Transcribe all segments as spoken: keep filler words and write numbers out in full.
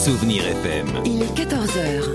Souvenir F M. Il est quatorze heures.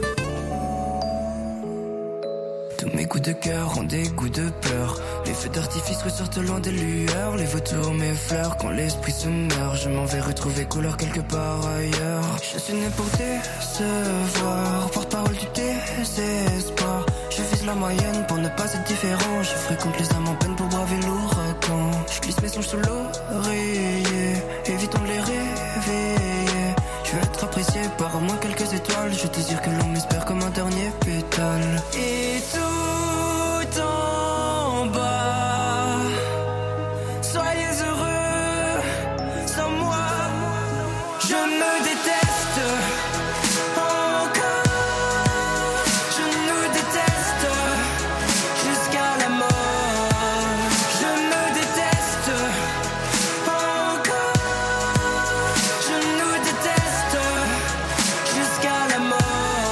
Tous mes coups de cœur ont des coups de peur. Les feux d'artifice ressortent loin des lueurs. Les vautours m'effleurent quand l'esprit se meurt. Je m'en vais retrouver couleur quelque part ailleurs. Je suis né pour décevoir, porte-parole du désespoir. Je vise la moyenne pour ne pas être différent. Je fréquente les âmes en peine pour braver l'ouragan. Je glisse mes songes sous l'oreiller, évitons de les réveiller. Je veux être apprécié par au moins quelques étoiles. Je désire que l'on m'espère comme un dernier pétale. Et tout en bas, soyez heureux sans moi. Je me déteste encore. Je nous déteste jusqu'à la mort. Je me déteste encore. Je nous déteste jusqu'à la mort.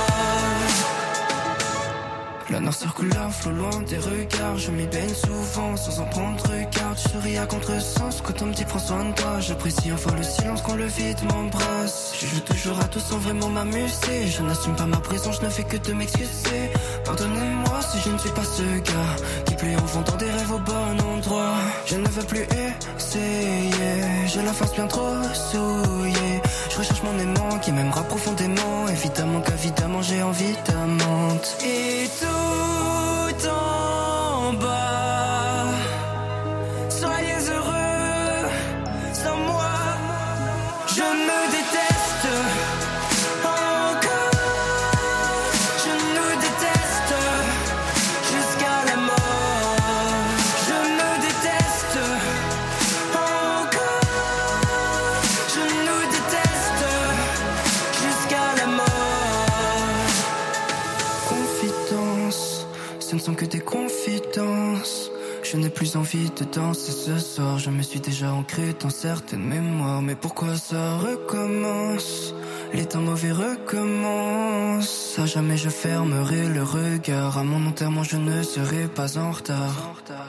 La noire circulaire flot loin des regards. Je m'y baigne souvent sans en prendre garde. Je souris à contresens quand on me dit prends soin de toi. J'apprécie enfin le silence quand le vide m'embrasse. Je joue toujours à tout sans vraiment m'amuser. Je n'assume pas ma présence, je ne fais que de m'excuser. Pardonnez-moi si je ne suis pas ce gars qui plaît en vendant des rêves au bon endroit. Je ne veux plus essayer, j'ai la face bien trop souillée. Je recherche mon aimant qui m'aimera profondément. Évidemment qu'évidemment j'ai envie d'amante. Et tout en bas, soyez heureux sans moi. Je me déteste encore. Je nous déteste jusqu'à la mort. Je me déteste encore. Je nous déteste jusqu'à la mort. Confidence, ce ne sont que des confidences. Je n'ai plus envie de danser ce soir. Je me suis déjà ancré dans certaines mémoires. Mais pourquoi ça recommence? Les temps mauvais recommencent. À jamais je fermerai le regard. À mon enterrement je ne serai pas en retard.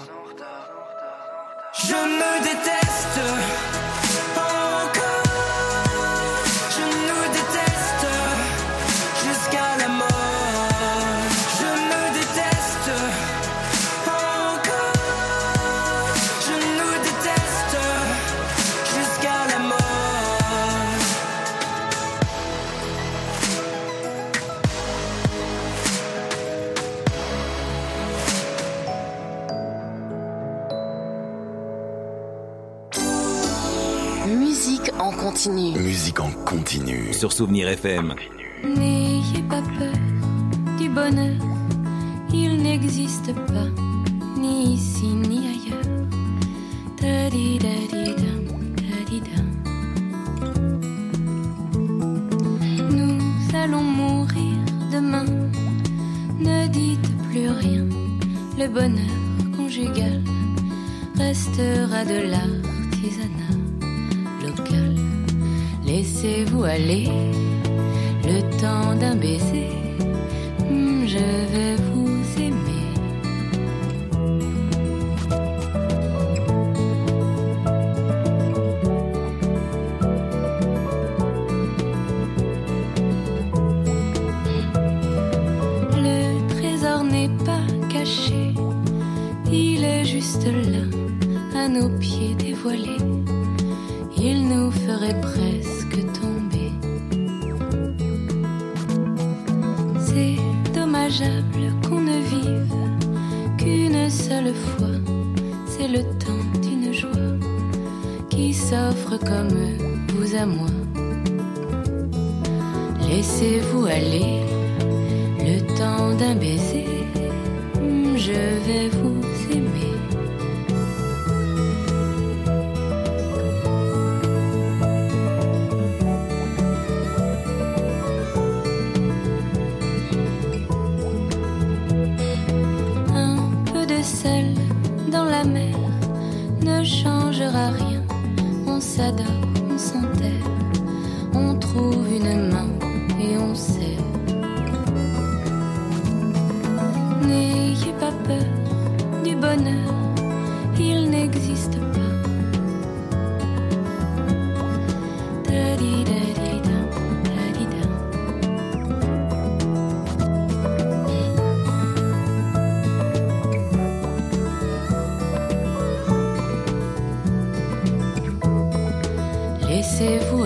Je me déteste encore. Je nous déteste jusqu'à la mort. Je me déteste encore. Je nous déteste jusqu'à la mort. Musique en continu. Musique en continu. Sur Souvenir F M. N'ayez pas peur du bonheur, il n'existe pas, ni ici ni ailleurs. Ta-di-da-di-dam, ta-di-dam. Nous allons mourir demain, ne dites plus rien. Le bonheur conjugal restera de l'artisanat local. Laissez-vous aller le temps d'un baiser. Hmm, je vais vous aimer. Le trésor n'est pas caché, il est juste là, à nos pieds dévoilés. Il nous ferait presque tomber. C'est dommageable qu'on ne vive qu'une seule fois. C'est le temps d'une joie qui s'offre comme vous à moi. Laissez-vous aller le temps d'un baiser. Je vais vous aimer. Ne changera rien, on s'adore, on s'enterre, on trouve une main et on serre. N'ayez pas peur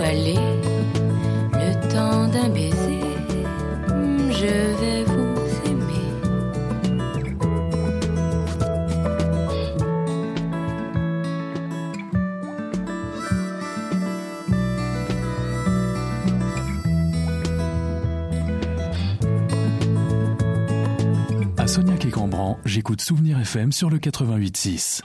aller. Le temps d'un baiser, je vais vous aimer. À Sognac et Cambran, j'écoute Souvenir F M sur le quatre-vingt-huit six.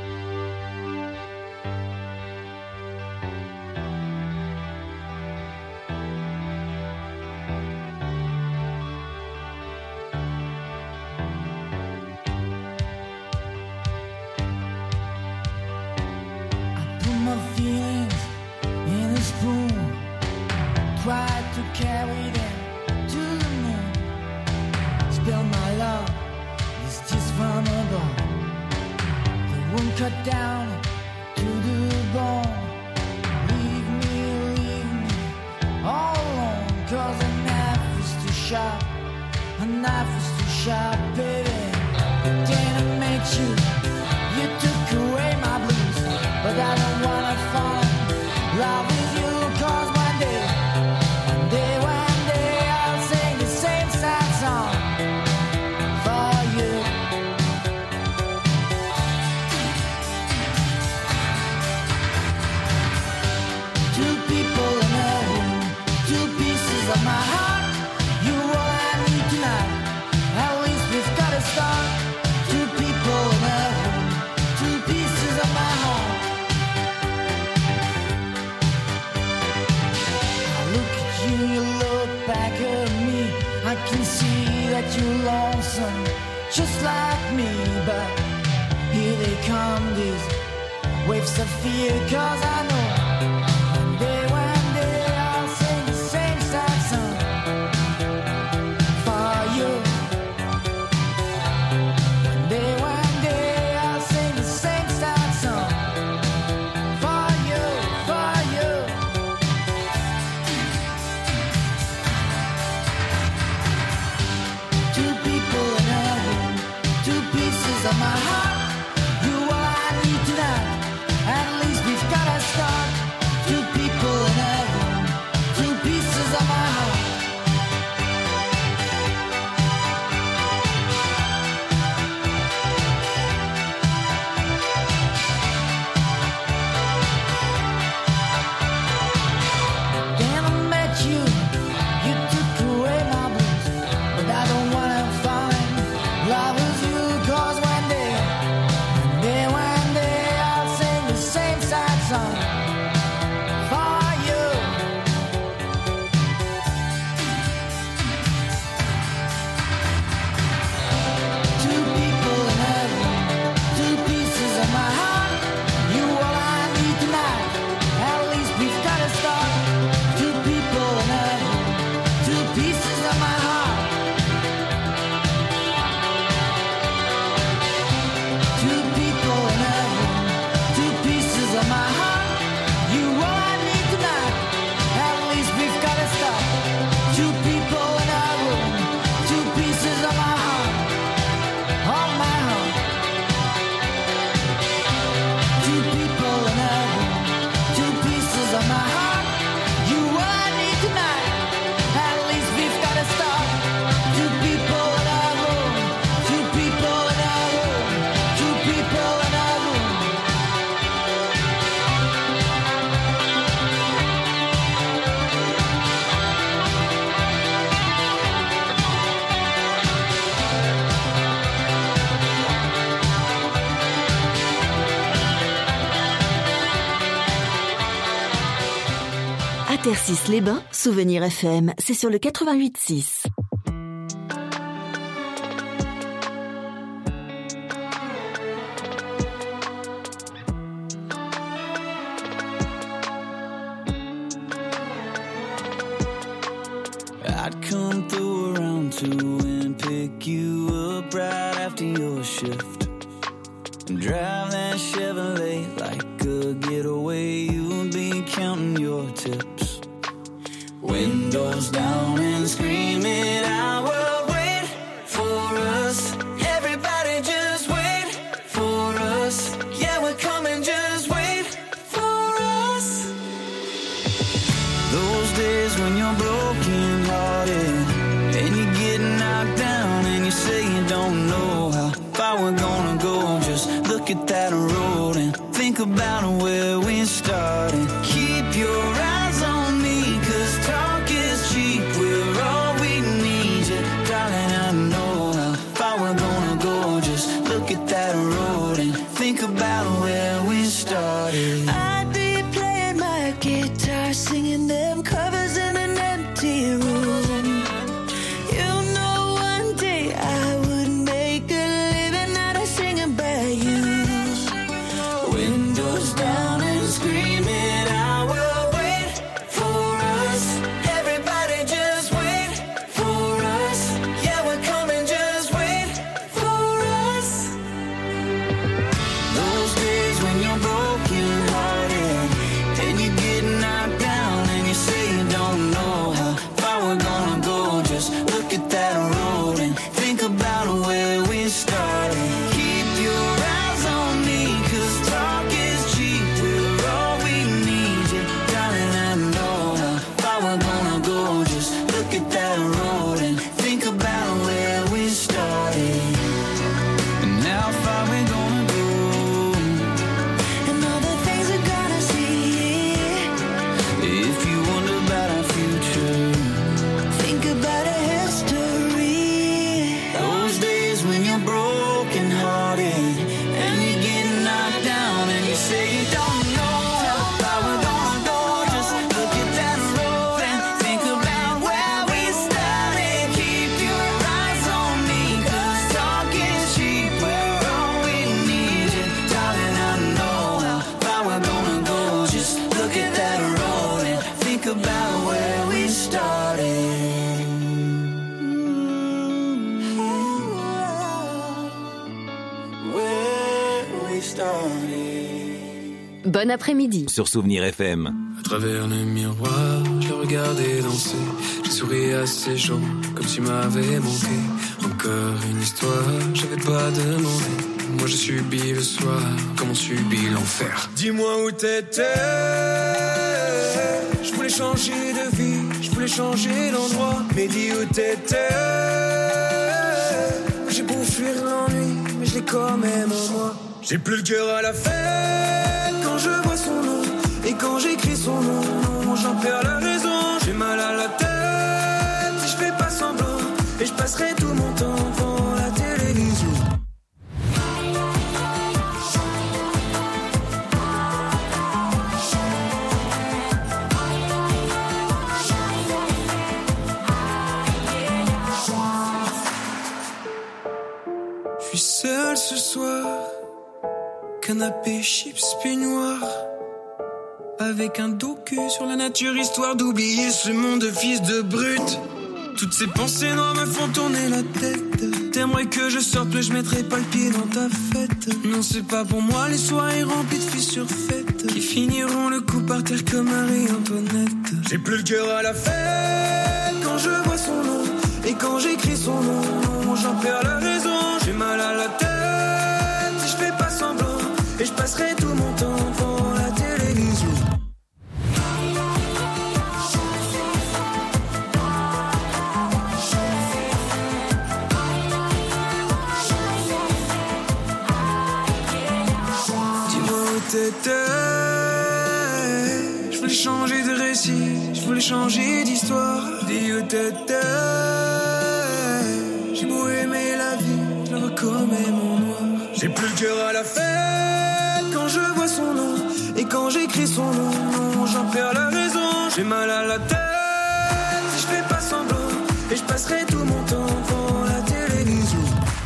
Tercis-les-Bains, Souvenir F M, c'est sur le quatre-vingt-huit six. I'd come through around two and pick you up right after your shift and drive that Chevrolet like a getaway. You'll be counting your tips. Windows down and screaming, I will wait for us. Everybody just wait for us. Yeah, we're coming, just wait for us. Those days when you're broken hearted and you get knocked down and you say you don't know how far we're gonna go. Just look at that road and think about where we started. Keep your eyes on me, cause talk is cheap. We're all we need, yeah, darling, I know how far we're gonna go. Just look at that road and think about where we started. I'd be playing my guitar, singing them covers in an empty room. You know one day I would make a living out of singing about you. Windows down and screaming, I will wait for us. Everybody just wait for us. Yeah, we're coming, just wait for us. Those days when you're broken hearted and you get knocked down and you say you don't know how far we're gonna go. Just look at that road and think about where we started. Keep your eyes on me, cause talk is cheap. We're all we need, yeah, darling, I know how far we're gonna go. Just look at that road and think about where we started. And how far we gonna go. And all the things we're gonna see. If you wonder about our future, think about our history. Those days when you're broken hearted and you get knocked down and you say you don't know how far we're gonna go. Just look at that road and think about where we started. Keep your eyes on me, cause talk is cheap. We're all we need, yeah, darling, I know how far we're gonna go. Just look at that road and think about where we started. Where we started. Bon après-midi. Sur Souvenir F M. À travers le miroir, je le regardais danser. J'ai souri à ces gens comme s'ils m'avaient manqué. Encore une histoire, j'avais pas demandé. Moi je subis le soir, comme on subit l'enfer. Dis-moi où t'étais. Je voulais changer de vie, je voulais changer d'endroit. Mais dis où t'étais. J'ai beau fuir l'ennui, mais je l'ai quand même en moi. J'ai plus le cœur à la fête quand je vois son nom. Et quand j'écris son nom, non, j'en perds la raison. J'ai mal à la tête, si je fais pas semblant. Et je passerai tout mon temps devant la télévision. Je suis seul ce soir, canapé, chips, peignoir. Avec un docu sur la nature, histoire d'oublier ce monde de fils de brute. Toutes ces pensées noires me font tourner la tête. T'aimerais que je sorte, mais je mettrai pas le pied dans ta fête. Non, c'est pas pour moi les soirées remplies de filles surfaites qui finiront le coup par terre comme Marie-Antoinette. J'ai plus le cœur à la fête quand je vois son nom. Et quand j'écris son nom, non, j'en perds la raison. J'ai mal à la tête si je fais pas semblant. Et je passerai tout mon temps devant la télévision. Dis-moi où t'étais. Je voulais changer de récit, je voulais changer d'histoire. Dis où t'étais. J'ai beau aimer la vie, je la vois quand même en noir. J'ai plus le cœur à la fête quand je vois son nom. Et quand j'écris son nom, non, j'en perds la raison. J'ai mal à la tête si je fais pas semblant. Et je passerai tout mon temps devant la télévision.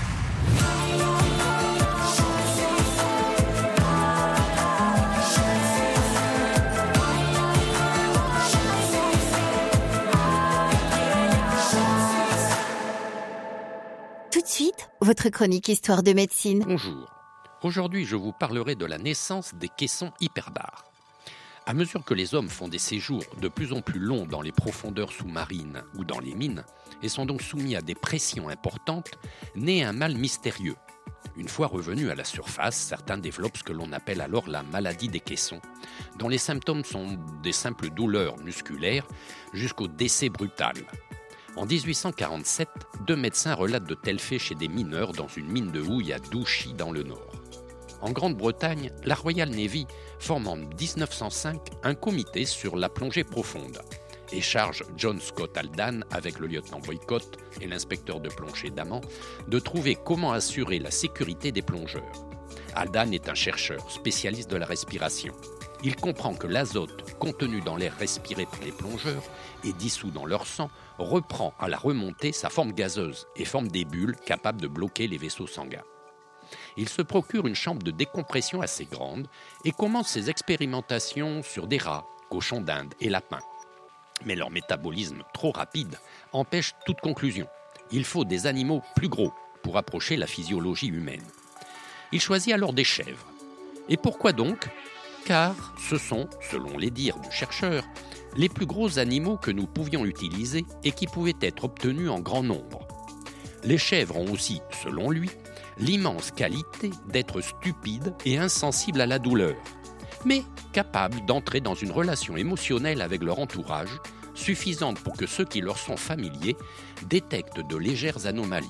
Tout de suite, votre chronique Histoire de médecine. Bonjour. Aujourd'hui, je vous parlerai de la naissance des caissons hyperbares. À mesure que les hommes font des séjours de plus en plus longs dans les profondeurs sous-marines ou dans les mines, et sont donc soumis à des pressions importantes, naît un mal mystérieux. Une fois revenus à la surface, certains développent ce que l'on appelle alors la maladie des caissons, dont les symptômes sont des simples douleurs musculaires jusqu'au décès brutal. En dix-huit cent quarante-sept, deux médecins relatent de tels faits chez des mineurs dans une mine de houille à Douchy dans le Nord. En Grande-Bretagne, la Royal Navy forme en dix-neuf cent cinq un comité sur la plongée profonde et charge John Scott Aldan, avec le lieutenant Boycott et l'inspecteur de plongée Daman, de trouver comment assurer la sécurité des plongeurs. Aldan est un chercheur spécialiste de la respiration. Il comprend que l'azote contenu dans l'air respiré par les plongeurs et dissous dans leur sang reprend à la remontée sa forme gazeuse et forme des bulles capables de bloquer les vaisseaux sanguins. Il se procure une chambre de décompression assez grande et commence ses expérimentations sur des rats, cochons d'Inde et lapins. Mais leur métabolisme trop rapide empêche toute conclusion. Il faut des animaux plus gros pour approcher la physiologie humaine. Il choisit alors des chèvres. Et pourquoi donc ? Car ce sont, selon les dires du chercheur, les plus gros animaux que nous pouvions utiliser et qui pouvaient être obtenus en grand nombre. Les chèvres ont aussi, selon lui, l'immense qualité d'être stupides et insensibles à la douleur, mais capables d'entrer dans une relation émotionnelle avec leur entourage, suffisante pour que ceux qui leur sont familiers détectent de légères anomalies.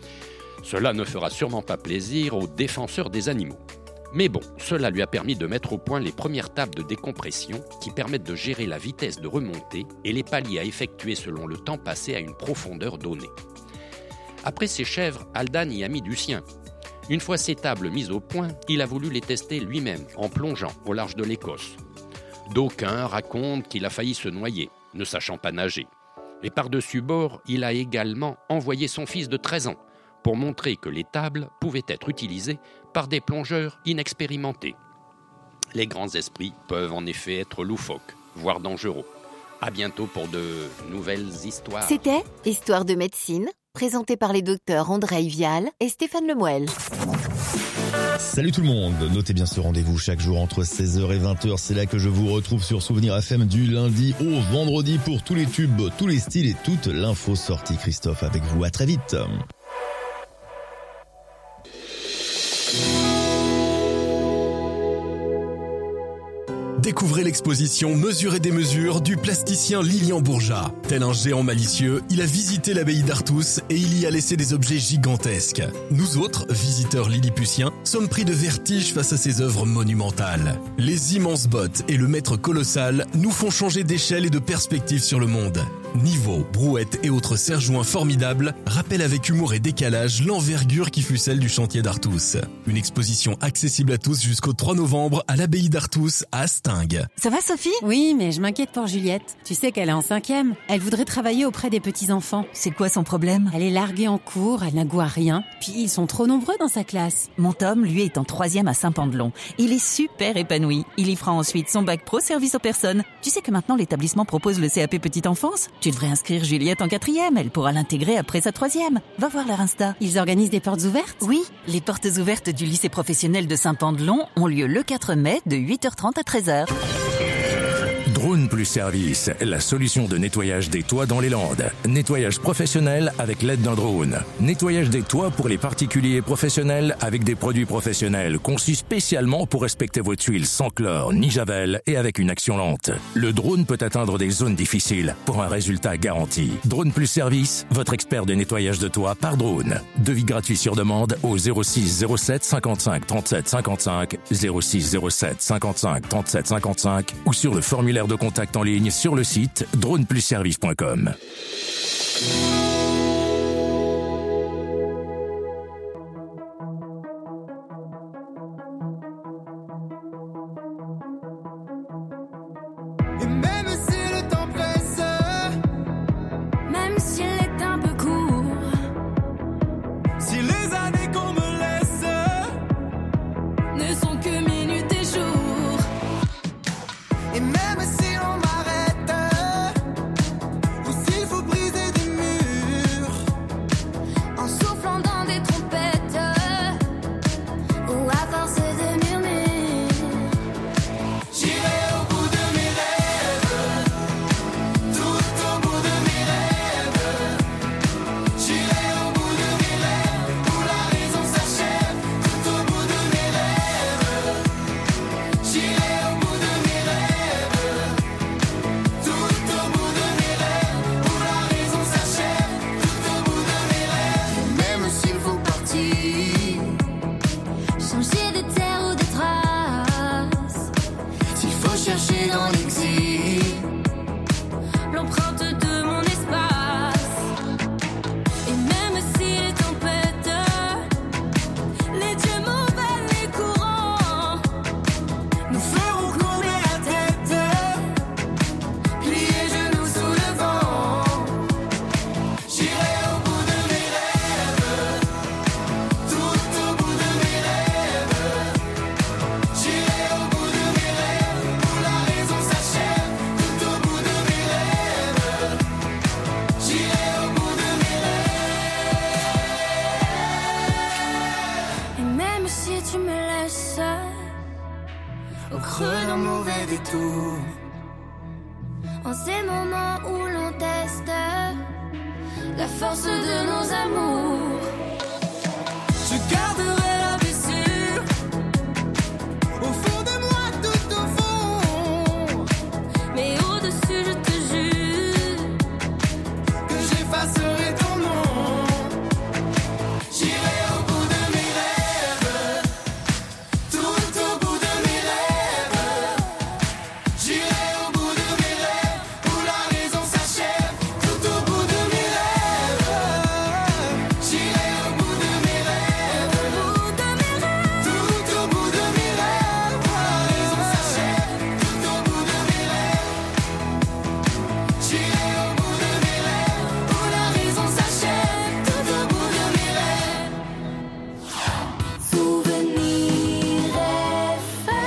Cela ne fera sûrement pas plaisir aux défenseurs des animaux. Mais bon, cela lui a permis de mettre au point les premières tables de décompression qui permettent de gérer la vitesse de remontée et les paliers à effectuer selon le temps passé à une profondeur donnée. Après ces chèvres, Aldan y a mis du sien. Une fois ces tables mises au point, il a voulu les tester lui-même en plongeant au large de l'Écosse. D'aucuns racontent qu'il a failli se noyer, ne sachant pas nager. Et par-dessus bord, il a également envoyé son fils de treize ans pour montrer que les tables pouvaient être utilisées par des plongeurs inexpérimentés. Les grands esprits peuvent en effet être loufoques, voire dangereux. À bientôt pour de nouvelles histoires. C'était Histoire de médecine, présenté par les docteurs André Vial et Stéphane Lemoel. Salut tout le monde, notez bien ce rendez-vous chaque jour entre seize heures et vingt heures, c'est là que je vous retrouve sur Souvenir F M du lundi au vendredi pour tous les tubes, tous les styles et toute l'info sortie. Christophe avec vous, à très vite. Découvrez l'exposition Mesure et démesure du plasticien Lilian Bourgeat. Tel un géant malicieux, il a visité l'abbaye d'Artus et il y a laissé des objets gigantesques. Nous autres, visiteurs lilliputiens, sommes pris de vertige face à ces œuvres monumentales. Les immenses bottes et le maître colossal nous font changer d'échelle et de perspective sur le monde. Niveaux, brouettes et autres serre-joints formidables rappellent avec humour et décalage l'envergure qui fut celle du chantier d'Artus. Une exposition accessible à tous jusqu'au trois novembre à l'abbaye d'Artus à Astingue. Ça va Sophie ? Oui, mais je m'inquiète pour Juliette. Tu sais qu'elle est en cinquième. Elle voudrait travailler auprès des petits-enfants. C'est quoi son problème ? Elle est larguée en cours, elle n'a goût à rien. Puis ils sont trop nombreux dans sa classe. Mon Tom, lui, est en troisième à Saint-Pandelon. Il est super épanoui. Il y fera ensuite son bac pro service aux personnes. Tu sais que maintenant l'établissement propose le C A P petite enfance ? Tu devrais inscrire Juliette en quatrième, elle pourra l'intégrer après sa troisième. Va voir leur Insta. Ils organisent des portes ouvertes ? Oui, les portes ouvertes du lycée professionnel de Saint-Pandelon ont lieu le quatre mai de huit heures trente à treize heures. Drone Plus Service, la solution de nettoyage des toits dans les Landes. Nettoyage professionnel avec l'aide d'un drone. Nettoyage des toits pour les particuliers et professionnels avec des produits professionnels conçus spécialement pour respecter vos tuiles sans chlore ni javel et avec une action lente. Le drone peut atteindre des zones difficiles pour un résultat garanti. Drone Plus Service, votre expert de nettoyage de toits par drone. Devis gratuit sur demande au zéro six zéro sept cinquante-cinq trente-sept cinquante-cinq, zéro six zéro sept cinquante-cinq trente-sept cinquante-cinq ou sur le formulaire de contact en ligne sur le site drone plus service point com. Et même si le temps presse, même s'il est un peu court, si les années qu'on me laisse ne sont que minutes et jours, et même si on m'arrête, ou s'il faut briser des murs, tout. En ces moments où l'on teste la force de nos amours, je garderai la blessure au fond de moi, tout au fond. mais au-dessus je te jure que j'effacerai ton nom. J'irai au bout de mes rêves, tout au bout de mes rêves. J'irai au bout de mes rêves, où la raison s'achève, tout au bout de mes rêves. J'irai au bout de mes rêves, tout au bout de mes rêves, où la raison s'achève, tout au bout de mes rêves. J'irai au bout de mes rêves, où la raison s'achève, tout au bout de mes rêves. Souvenir F M.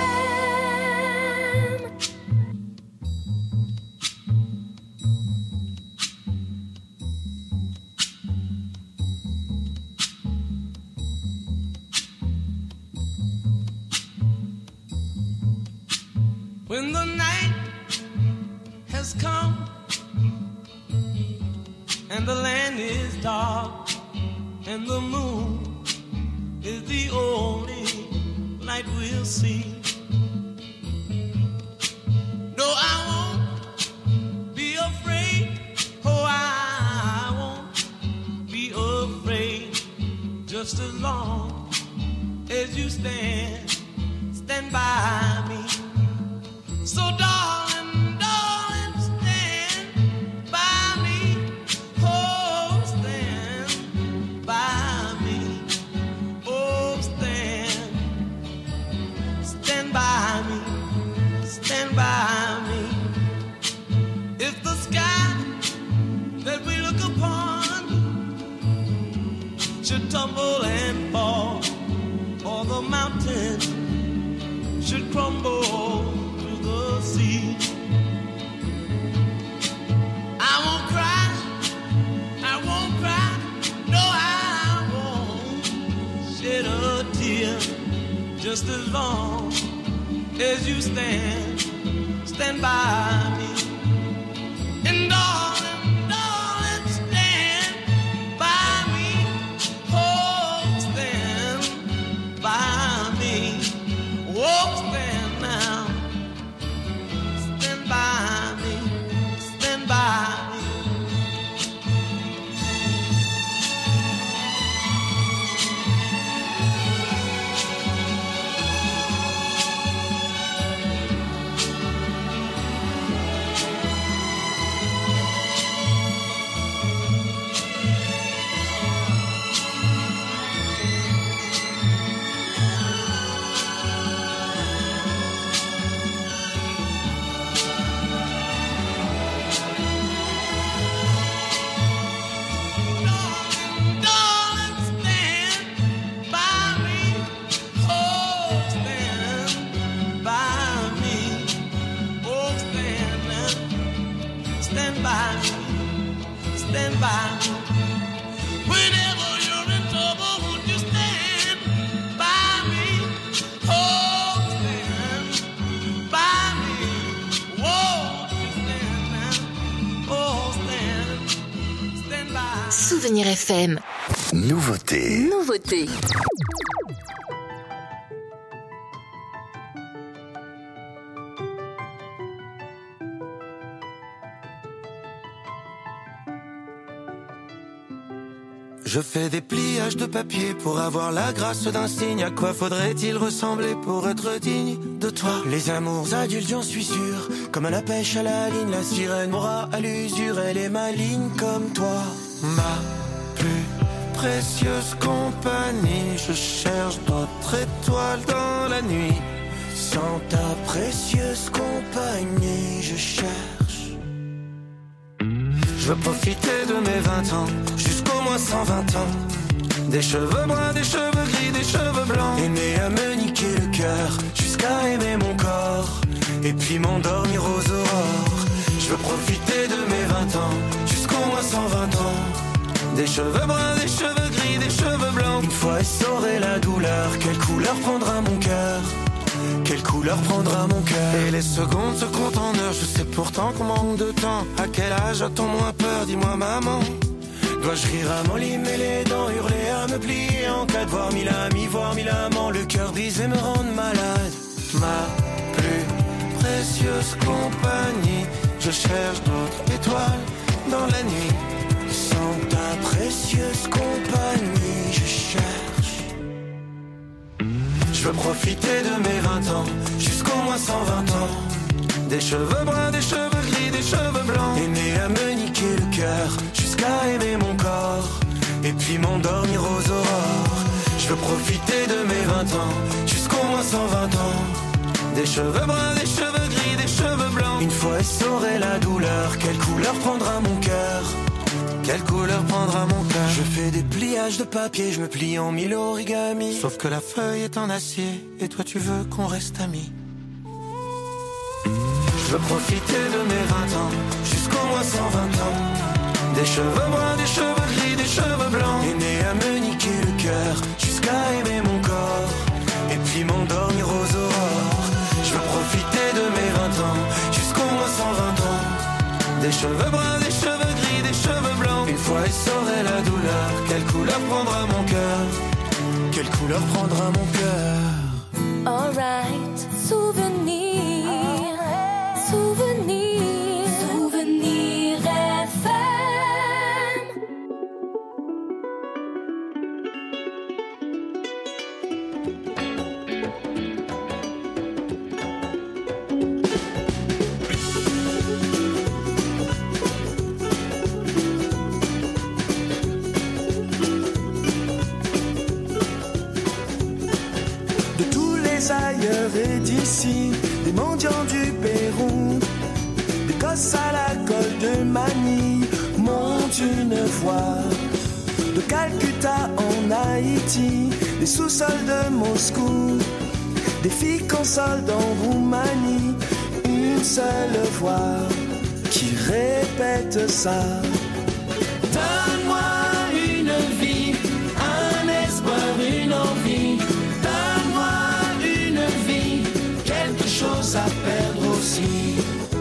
When the night has come and the land is dark and the moon is the only light we'll see. No, I won't be afraid. Oh, I won't be afraid. Just as long as you stand, stand by me. So darling, darling, stand by me. Oh, stand by me. Oh, stand, stand by me. Stand by me. If the sky that we look upon should tumble and fall, or the mountain should crumble to the sea, I won't cry, I won't cry, no, I won't shed a tear. Just as long as you stand, stand by me. And darling, darling, stand by me. Oh, stand by me. Oh, stand now. Stand by me. Stand by me. Darling, stand by me. Oh, stand by me. Oh, stand now. Stand by me. Stand by me. Whenever you're in trouble, won't you stand by me? Oh, stand by me. Won't you stand now? Oh, stand, stand by. Souvenir F M. Nouveauté. Nouveauté. Je fais des pliages de papier pour avoir la grâce d'un signe. À quoi faudrait-il ressembler pour être digne de toi? Les amours adultes, j'en suis sûr. Comme à la pêche à la ligne, la sirène m'aura à l'usure. Elle est maligne comme toi. Ma plus précieuse compagnie. Je cherche d'autres étoiles dans la nuit. Sans ta précieuse compagnie, je cherche. Je veux profiter de mes vingt ans, jusqu'au moins cent vingt ans. Des cheveux bruns, des cheveux gris, des cheveux blancs. Aimer à me niquer le cœur, jusqu'à aimer mon corps. Et puis m'endormir aux aurores. Je veux profiter de mes vingt ans, jusqu'au moins cent vingt ans. Des cheveux bruns, des cheveux gris, des cheveux blancs. Une fois essoré la douleur, quelle couleur prendra mon cœur? Quelle couleur couleur prendra mon cœur. Et les secondes se comptent en heures. Je sais pourtant qu'on manque de temps. À quel âge a-t-on moins peur? Dis-moi maman. Dois-je rire à m'enlimer les dents, hurler à me plier en cas de voir mille amis, voir mille amants, le cœur brisé me rendre malade. Ma plus précieuse compagnie, je cherche d'autres étoiles dans la nuit. Sans ta précieuse compagnie, je cherche. Je veux profiter de mes vingt ans, jusqu'au moins cent vingt ans. Des cheveux bruns, des cheveux gris, des cheveux blancs. Aimé à me niquer le cœur, jusqu'à aimer mon corps. Et puis m'endormir aux aurores. Je veux profiter de mes vingt ans, jusqu'au moins cent vingt ans. Des cheveux bruns, des cheveux gris, des cheveux blancs. Une fois essorée la douleur, quelle couleur prendra mon cœur? Quelle couleur prendra mon cœur? Je fais des pliages de papier, je me plie en mille origami. Sauf que la feuille est en acier, et toi tu veux qu'on reste amis. Je veux profiter de mes vingt ans, jusqu'au moins cent vingt ans. Des cheveux bruns, des cheveux gris, des cheveux blancs. Aimé à me niquer le cœur, jusqu'à aimer mon corps. Et puis m'endormir aux aurores. Je veux profiter de mes vingt ans, jusqu'au moins cent vingt ans. Des cheveux bruns, des cheveux gris, des cheveux blancs. Une fois essorée la douleur, quelle couleur prendra mon cœur? Quelle couleur prendra mon cœur? Alright, souvenir, souvenir, souvenir F M. De tous les ailleurs et d'ici, des mendiants du Pérou, des gosses à la colle de Manille montent une voix. De Calcutta en Haïti, des sous-sols de Moscou, des filles consolent en Roumanie, une seule voix qui répète ça. Donne-moi une vie, un espoir, une envie. Donne-moi une vie, quelque chose à perdre aussi.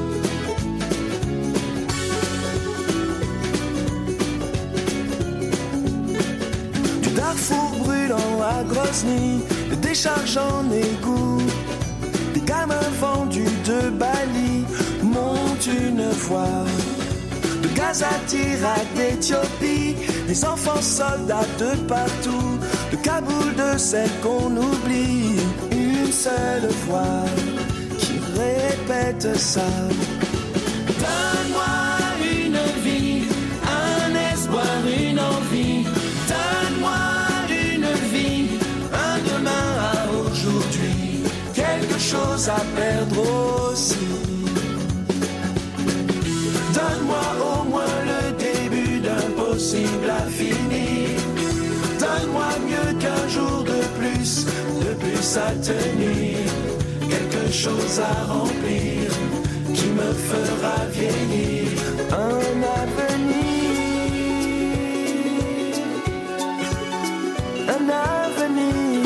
Du Darfour brûlant à Grozny, des décharges en égout, des gamins vendus de Bali montent une voix. De Gaza, d'Irak, d'Éthiopie, des enfants soldats de partout, de Kaboul, de celles qu'on oublie, une seule voix qui répète ça. Donne-moi une vie, un espoir, une envie. Donne-moi une vie, un demain à aujourd'hui, quelque chose à perdre aussi. Donne-moi au moins le début d'un possible à finir. Donne-moi mieux qu'un jour de plus, de plus à tenir. Quelque chose à remplir, qui me fera vieillir. Un avenir, un avenir.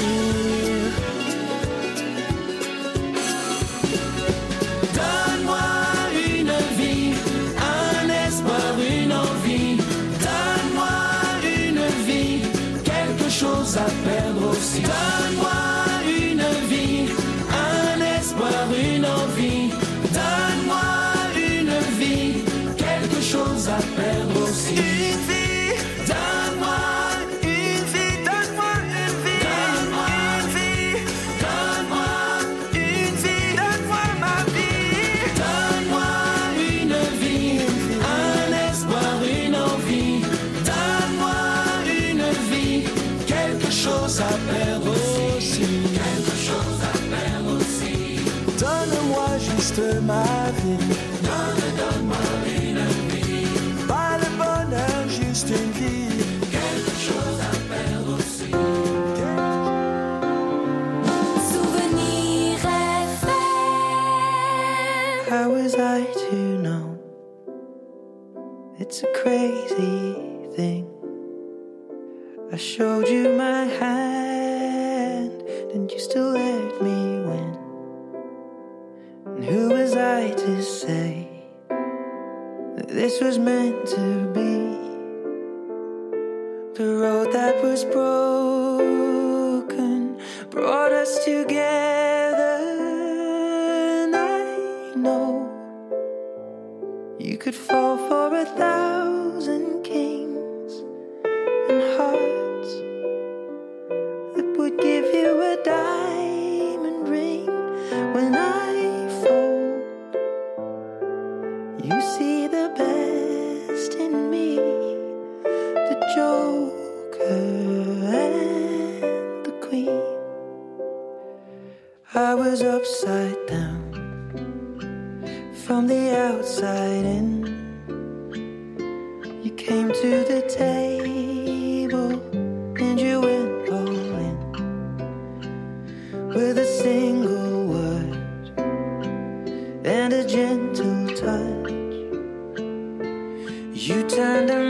Donne-moi une vie, un espoir, une envie. Donne-moi une vie, quelque chose à perdre aussi. Donne-moi une vie, un espoir, une envie. Donne-moi une vie, quelque chose à perdre aussi. Une vie, donne-moi une vie, donne-moi une vie. Donne-moi une vie, donne-moi une vie, donne-moi ma vie. Donne-moi une vie, un espoir, une envie. Donne-moi une vie, quelque chose à perdre aussi. Quelque chose à perdre aussi. Donne-moi juste ma vie. Donne, donne-moi une vie. Pas le bonheur, juste une vie. Quelque chose à perdre aussi. Souvenir F M. How was I to know? It's a crazy thing. I showed you my hand, and you still let me win. who was I to say that this was meant to be? The road that was broken brought us together, and I know you could fall for a thousand kings and hearts that would give you a diamond ring. When I fold, you see the best in me, the Joker and the Queen. I was upside down from the outside in. You came to the table and you went all in with a single word and a gentle touch. You turned a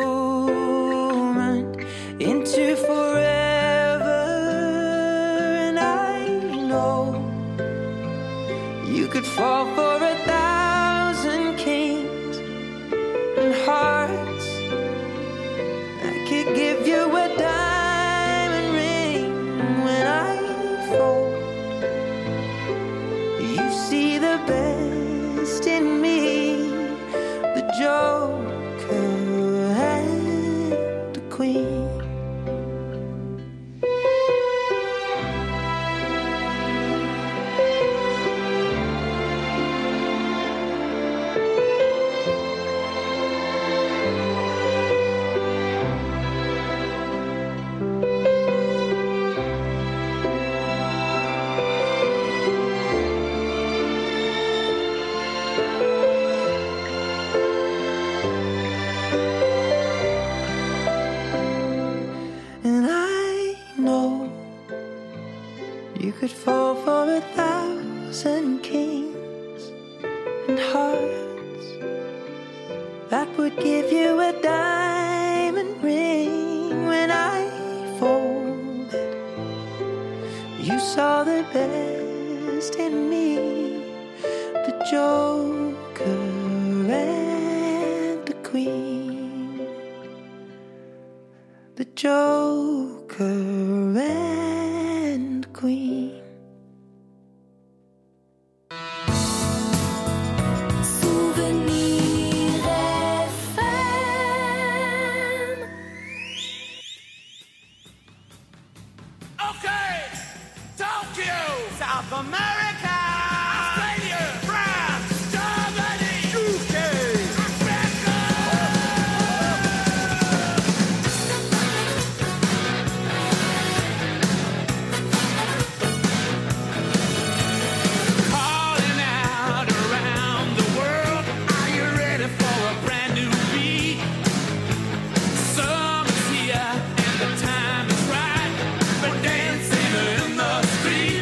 moment into forever, and I know you could fall for a thousand kings and hearts. I could give you a diamond ring. When I fold, you see the best in me, the Joker and the Queen. Could fall for a thousand kings and hearts that would give you a diamond ring. When I folded, you saw the best in me, the Joker and the Queen, the Joker and the Queen. South America, Australia, France, Germany, U K, Africa. Calling out around the world, are you ready for a brand new beat? Summer's here and the time is right for dancing in the street.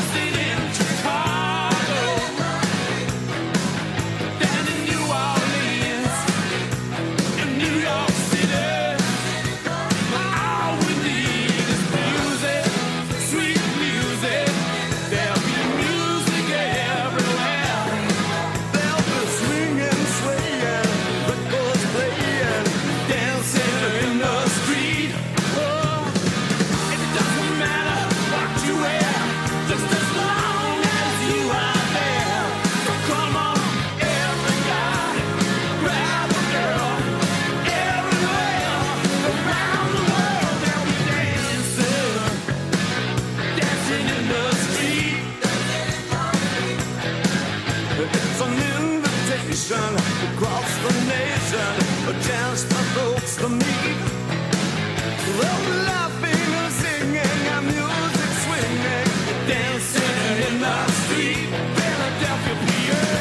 Across the nation, a chance for folks to meet. Well, laughing and singing and music swinging, dancing in the street, Philadelphia, P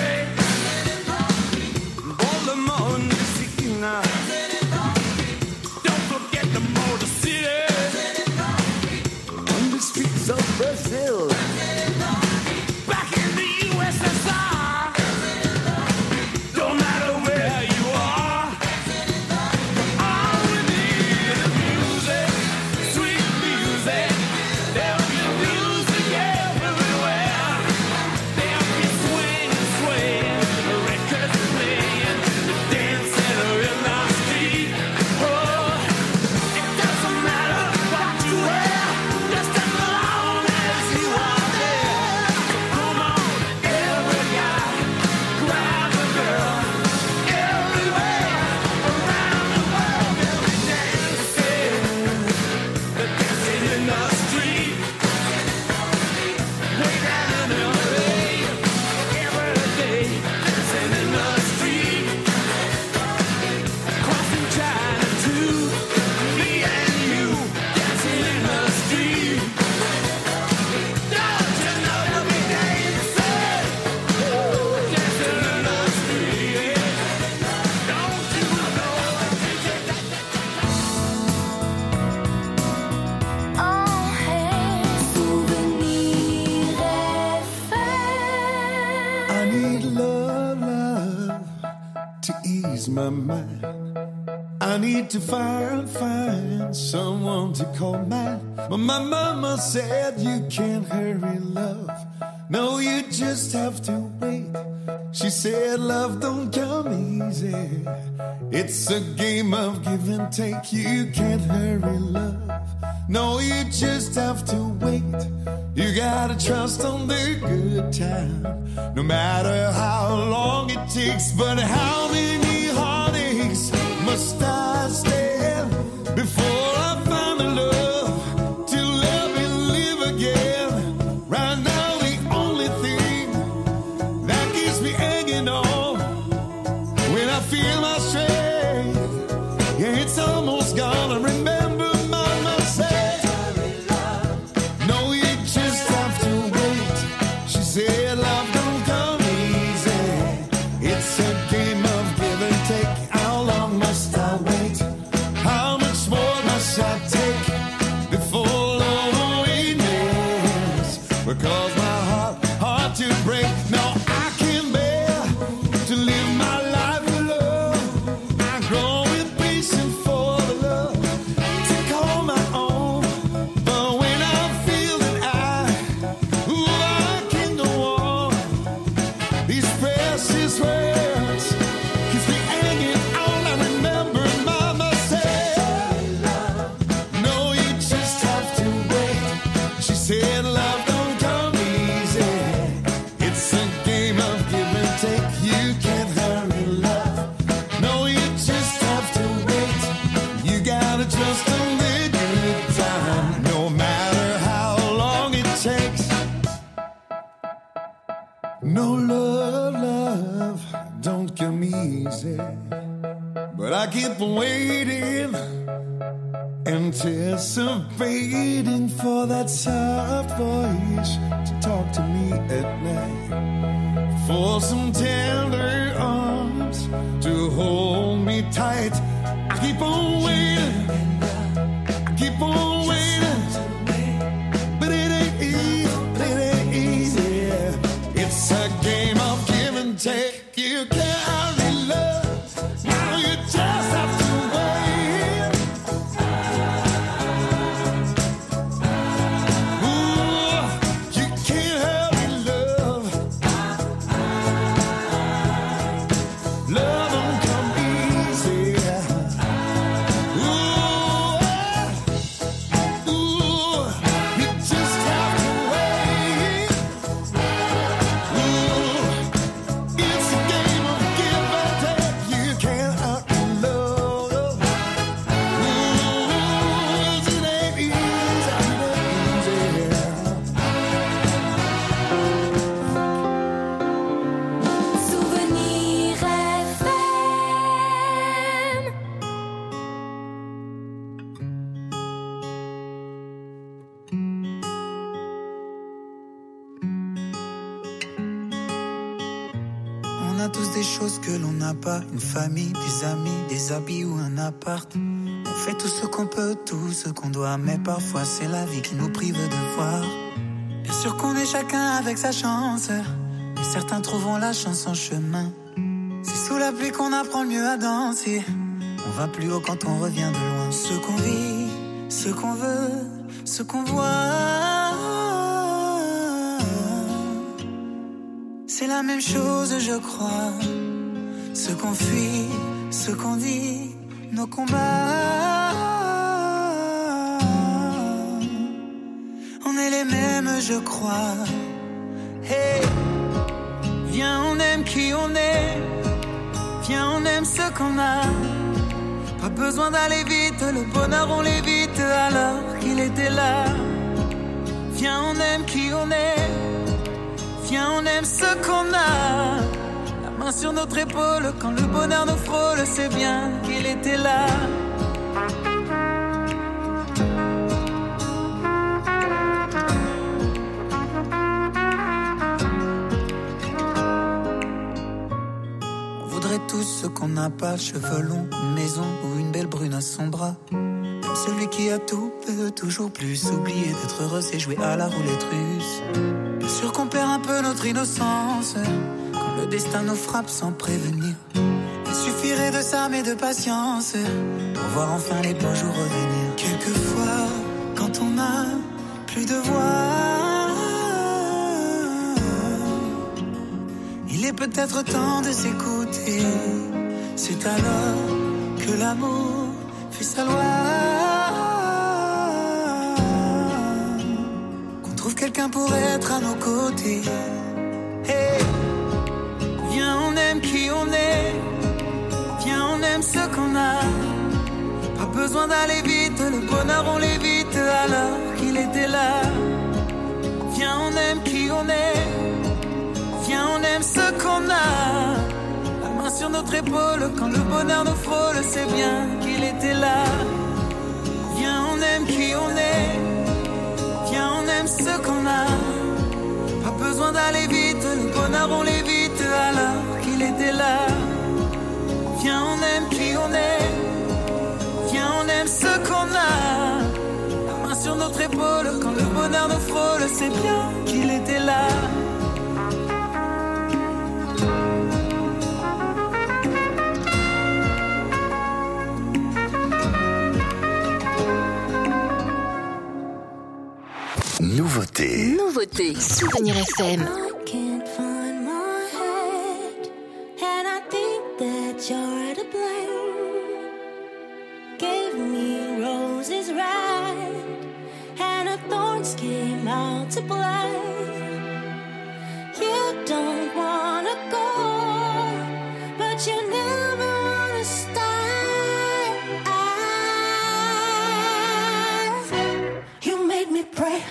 A. Baltimore, D C now. Don't forget the Motor City, on the streets of Brazil. Back in the U S S R. my mind. I need to find, find someone to call mine. But my mama said you can't hurry love. No, you just have to wait. She said love don't come easy. It's a game of give and take. You can't hurry love. No, you just have to wait. You gotta trust on the good time. No matter how long it takes. But how many heartaches must I stand before I find a love to let me live again? Right now the only thing that keeps me hanging on, when I feel my strength, yeah, it's almost gone. I remember mama said, no, you just have to wait. She said love don't come easy. It's a game of give and take. How long must I wait? How much more must I take before loneliness? Because my heart, hard to break. No, I can't bear to live my life alone. I grow with patience for the love to call my own. But when I feel that I, ooh, I can go on, these precious words keeps me hanging on. I remember mama said, no, you just have to wait. She said love don't come easy. It's a game of give and take. You can't hurry love. No, you just have to wait. You gotta trust in the good time. No matter how long it takes. No love, love don't come easy. But I keep waiting, anticipating for that soft voice to talk to me at night, for some tender arms to hold me tight. I keep on waiting, I keep on waiting, but it ain't easy, but it ain't easy. It's a game of give and take. You can't hurry love. Now you just have to wait. Ooh, you can't hurry love. Love don't come easy. Ooh, ooh, you just have to wait. Ooh, it's a game of give and take. You can't hurry love. Ooh, it ain't easy, it ain't easy. Souvenir F M. On a tous des choses que l'on n'a pas, une famille, des amis, des habits ou un appart. On fait tout ce qu'on peut, tout ce qu'on doit, mais parfois c'est la vie qui nous prive de voir. Bien sûr qu'on est chacun avec sa chance, mais certains trouveront la chance en chemin. C'est sous la pluie qu'on apprend le mieux à danser. On va plus haut quand on revient de loin. Ce qu'on vit, ce qu'on veut, ce qu'on voit, c'est la même chose, je crois. Ce qu'on fuit, ce qu'on dit, nos combats, on est les mêmes, je crois. Hey, viens, on aime qui on est. Viens, on aime ce qu'on a. Pas besoin d'aller vite, le bonheur on l'évite alors qu'il était là. Viens, on aime qui on est. Viens, on aime ce qu'on a. La main sur notre épaule, quand le bonheur nous frôle, c'est bien qu'il était là. On voudrait tous ce qu'on n'a pas, cheveux longs, une maison ou une belle brune à son bras. Même celui qui a tout peut toujours plus. Oublier d'être heureux, c'est jouer à la roulette russe. Bien sûr qu'on perd un peu notre innocence quand le destin nous frappe sans prévenir. Il suffirait voudrais de ça, mais de patience, pour voir enfin les beaux jours revenir. Quelquefois, quand on n'a plus de voix, il est peut-être temps de s'écouter. C'est alors que l'amour fait sa loi. Qu'on trouve quelqu'un pour être à nos côtés. Hey, viens, on aime qui on est. Viens, on aime ce qu'on a. Pas besoin d'aller vite, le bonheur on l'évite alors qu'il était là. Viens, on aime qui on est. Viens, on aime ce qu'on a. La main sur notre épaule quand le bonheur nous frôle, c'est bien qu'il était là. Viens, on aime qui on est. Viens, on aime ce qu'on a. Pas besoin d'aller vite, le bonheur on l'évite alors qu'il était là. Viens, on aime qui on est. Viens, on aime ce qu'on a. La main sur notre épaule quand le bonheur nous frôle, c'est bien qu'il était là. Nouveauté. Nouveauté. Souvenir F M. I can't find my head, and I think that you're to blame. Gave me roses red, and her thorns came out to play. You don't wanna go, but you never wanna stay. You made me pray.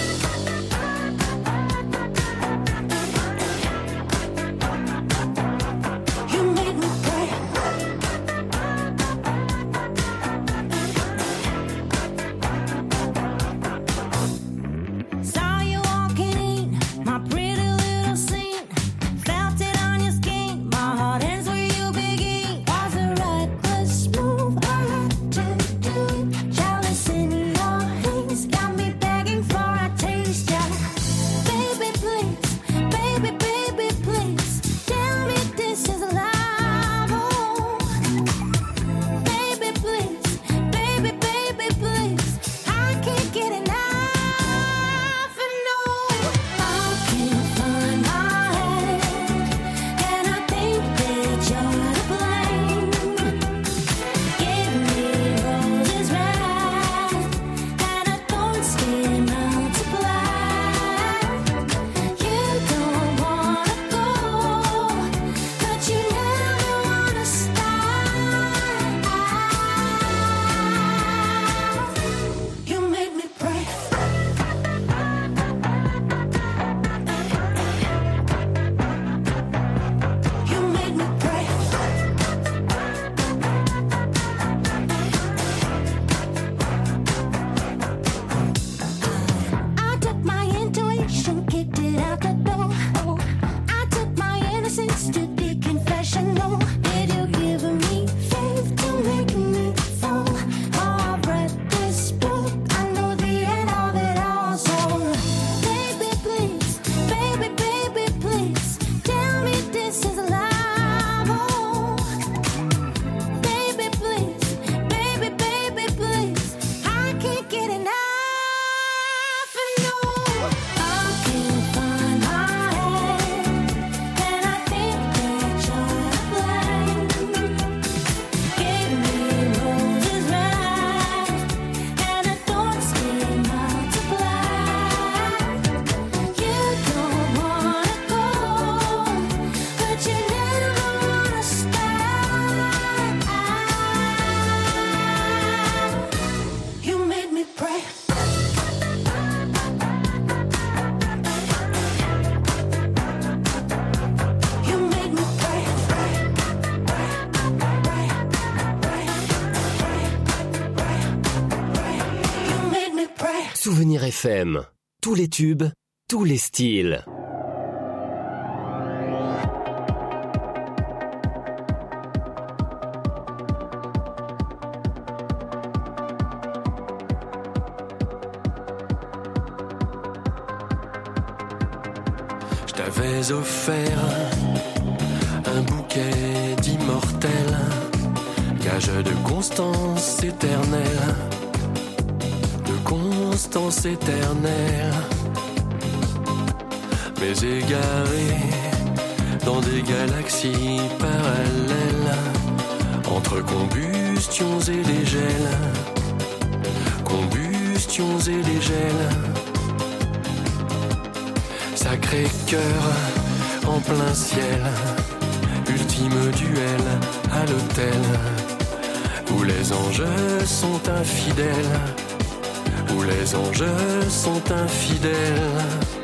Souvenir F M. Tous les tubes, tous les styles. Je t'avais offert un bouquet d'immortels, gage de constance éternelle, de constance éternelle. Mais égaré dans des galaxies parallèles, entre combustions et les gels, combustions et les gels. Sacré cœur en plein ciel, ultime duel à l'hôtel, où les anges sont infidèles, où les anges sont infidèles.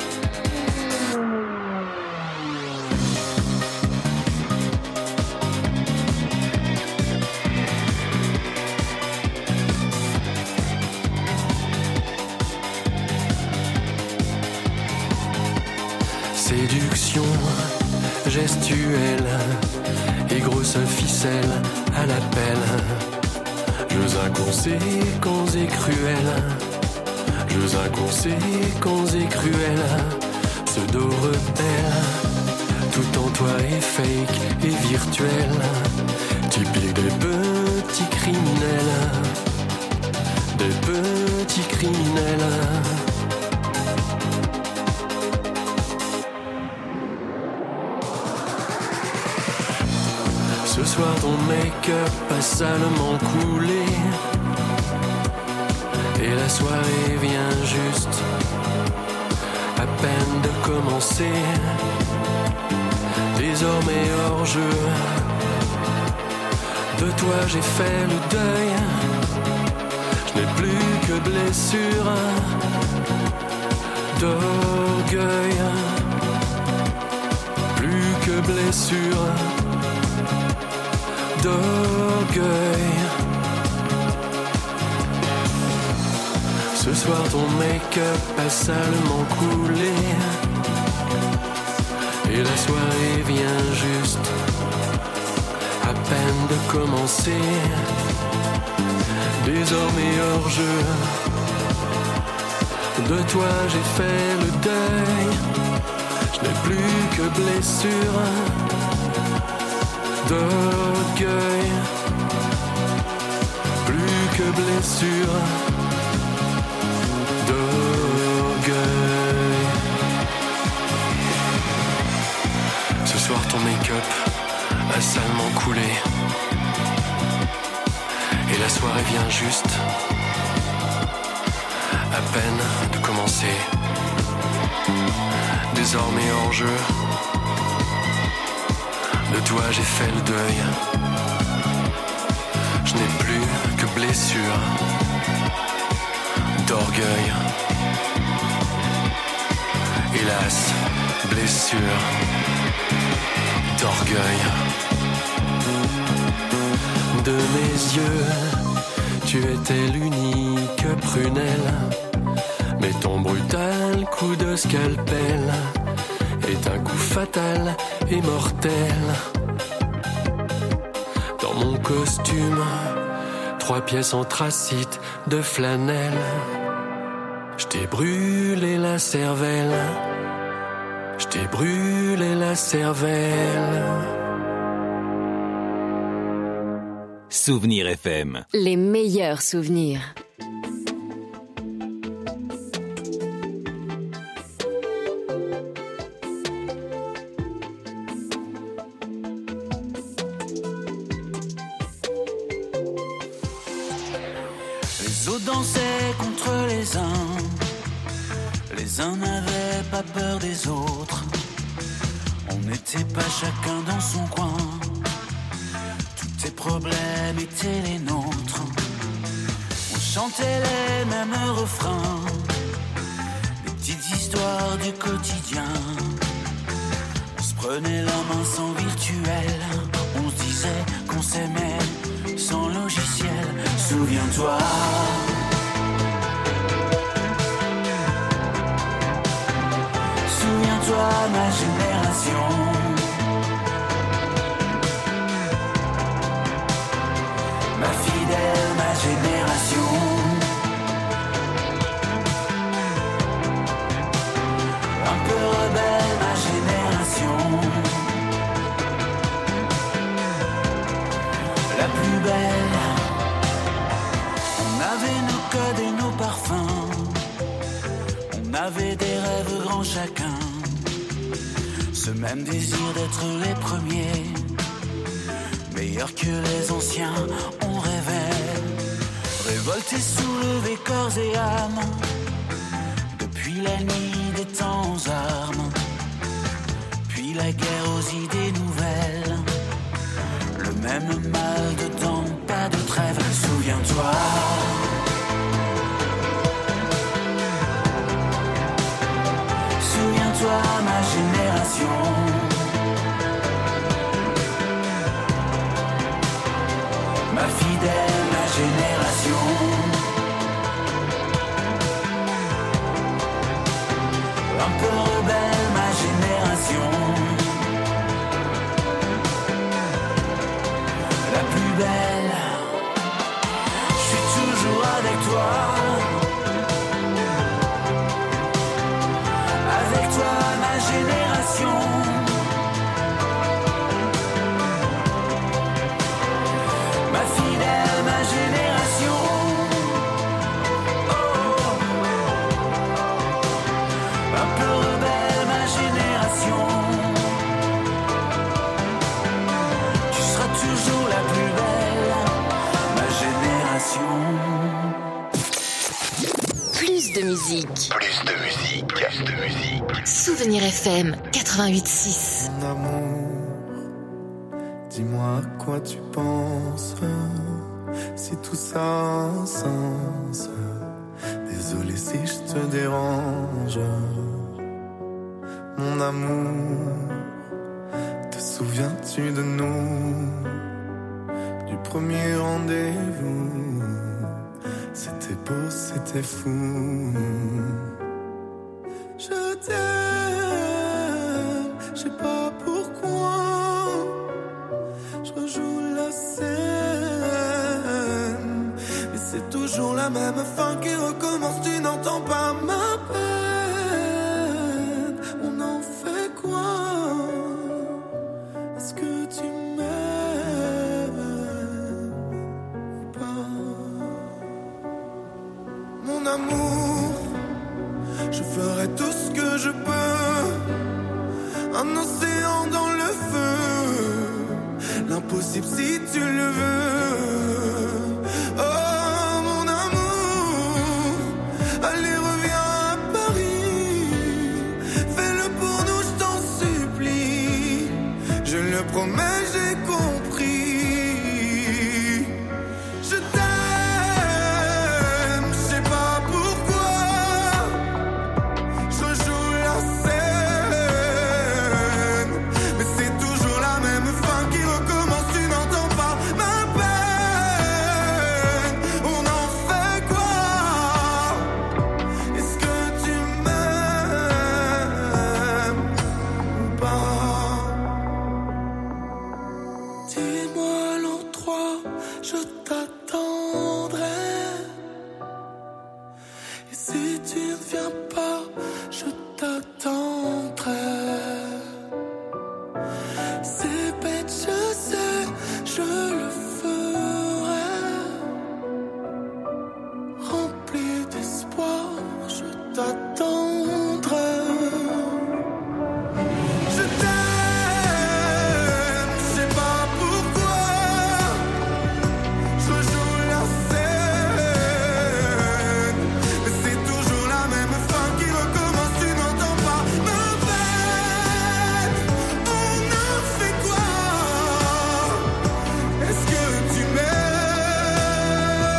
Séduction gestuelle et grosse ficelle à l'appel, jeux inconséquents et cruels, jeux inconséquents et cruels, pseudo rebelle, tout en toi est fake et virtuel, typique des petits criminels, des petits criminels. Ce soir ton make-up a salement coulé et la soirée vient juste à peine de commencer. Désormais hors jeu, de toi j'ai fait le deuil. Je n'ai plus que blessure d'orgueil, plus que blessure d'orgueil. Ce soir ton make-up a salement coulé et la soirée vient juste à peine de commencer. Désormais hors jeu, de toi j'ai fait le deuil. Je n'ai plus que blessure d'orgueil, plus que blessure d'orgueil. Ce soir ton make-up a salement coulé et la soirée vient juste à peine de commencer. Désormais hors jeu, de toi j'ai fait le deuil. Je n'ai plus que blessure d'orgueil. Hélas, blessure d'orgueil. De mes yeux, tu étais l'unique prunelle, mais ton brutal coup de scalpel est un coup fatal et mortel. Dans mon costume, trois pièces anthracite de flanelle, je t'ai brûlé la cervelle, je t'ai brûlé la cervelle. Souvenir F M. Les meilleurs souvenirs. Les autres dansaient contre les uns, les uns n'avaient pas peur des autres. On n'était pas chacun dans son coin, tous tes problèmes étaient les nôtres. On chantait les mêmes refrains, les petites histoires du quotidien. On se prenait la main sans virtuel, on se disait qu'on s'aimait sans logiciel. Souviens-toi, souviens-toi ma génération, ma fidèle, ma génération. Un peu rebelle, ma génération. belle. On avait nos codes et nos parfums. On avait des rêves grands chacun. Ce même désir d'être les premiers, meilleurs que les anciens, on rêvait. Révoltés, soulevés corps et âme, depuis la nuit des temps aux armes, puis la guerre aux idées nouvelles. Le même mal dedans, pas de trêve, souviens-toi. Souviens-toi, ma génération. Ma fidèle, ma génération. Un peu rebelle, ma génération. La plus belle. Je suis toujours avec toi. Avec toi, ma génération. Ma fidèle, ma génération. Oh. Un peu rebelle, ma génération. Tu seras toujours la plus belle, ma génération. Plus de musique. Plus de musique. Plus de musique. Souvenir F M quatre-vingt-huit six. Mon amour, dis-moi à quoi tu penses. Si tout ça a un sens. Désolé si je te dérange. Mon amour, te souviens-tu de nous? Du premier rendez-vous. C'était beau, c'était fou. Je t'aime, je sais pas pourquoi. Je rejoue la scène, mais c'est toujours la même fin qui recommence. Tu n'entends pas ma peine. On en fait quoi? Est-ce que tu m'aimes ou pas? Mon amour, je ferai tout ce que je peux. Un océan dans le feu, l'impossible si tu le veux. Oh mon amour, allez reviens à Paris. Fais-le pour nous, je t'en supplie. Je le promets, j'ai compris. Je t'aime, je sais pas pourquoi. Je joue la scène, mais c'est toujours la même fin qui recommence. Tu n'entends pas ma peine. On en fait quoi? Est-ce que tu m'aimes ou pas? Dis-moi l'endroit, je t'attendrai. Et si tu ne viens pas, je t'attendrai. C'est bête, je sais, je le ferai. Rempli d'espoir, je t'attendrai. Je t'aime, je sais pas pourquoi. Je joue la scène, mais c'est toujours la même fin qui recommence. Tu n'entends pas ma peine. On en fait quoi? Est-ce que tu m'aimes?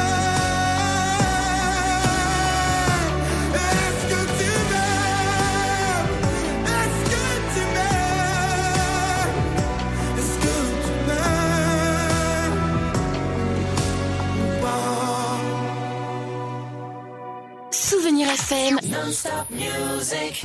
Est-ce que tu m'aimes? Est-ce que tu m'aimes? Est-ce que tu m'aimes ou pas? Souvenir F M. Non-stop music.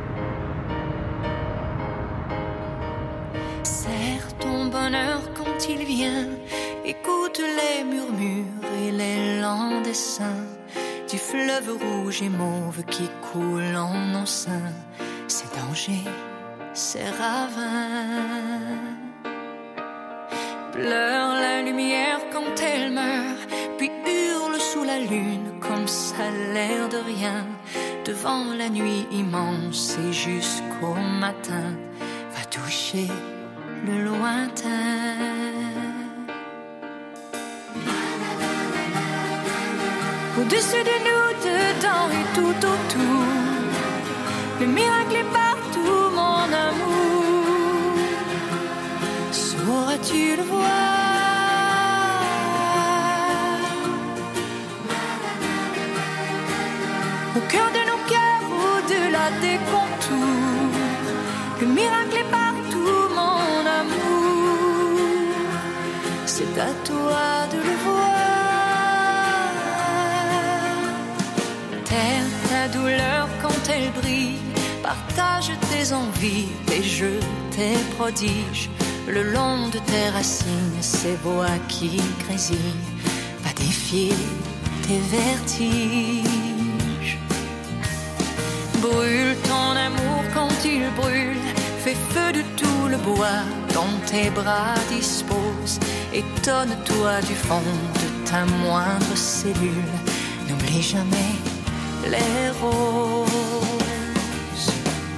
Serre ton bonheur quand il vient. Écoute les murmures et l'élan des seins du fleuve rouge et mauve qui coule en nos seins. Ces dangers, ces ravins. pleure la lumière quand elle meurt, puis hurle sous la lune comme ça a l'air de rien. Devant la nuit immense et jusqu'au matin, va toucher le lointain. Au-dessus de nous, dedans et tout autour, le miracle est partout, mon amour. Sauras-tu le voir? Au cœur de nos cœurs, au-delà des contours, le miracle est partout, mon amour. C'est à toi de le voir. Terre ta douleur quand elle brille, partage tes envies, tes jeux, tes prodiges. Le long de tes racines, ces voix qui grésillent, va défier tes vertiges. Brûle ton amour quand il brûle, fais feu de tout le bois dont tes bras disposent. Étonne-toi du fond de ta moindre cellule, n'oublie jamais les roses.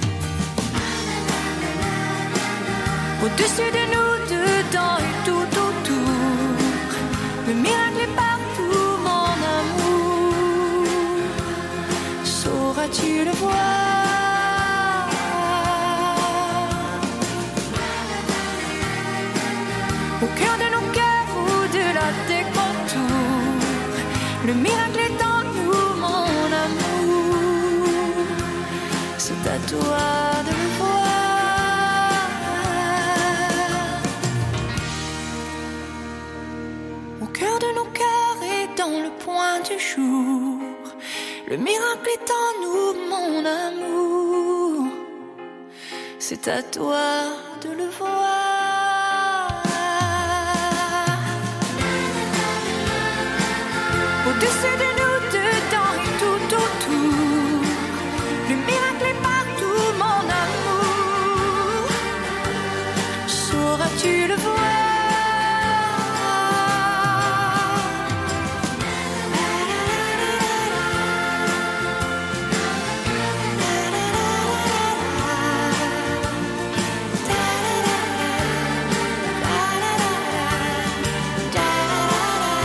Au-dessus de nous, dedans et tout autour, le miracle est partout, mon amour. Sauras-tu le voir? Au cœur de nos cœurs, au-delà des contours, le miracle est en nous, mon amour. C'est à toi de le voir. Au cœur de nos cœurs et dans le point du jour, le miracle est en nous, mon amour. C'est à toi de le voir.